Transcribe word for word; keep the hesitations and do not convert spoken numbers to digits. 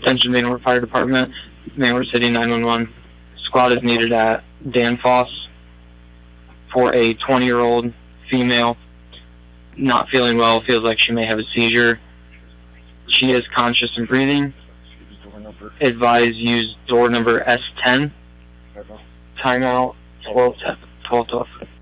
Attention Vanward Fire Department, Vanward City nine one one. Squad is needed at Danfoss for a twenty-year-old female. Not feeling well, feels like she may have a seizure. She is conscious and breathing. Advise use door number S ten. Timeout twelve twelve twelve.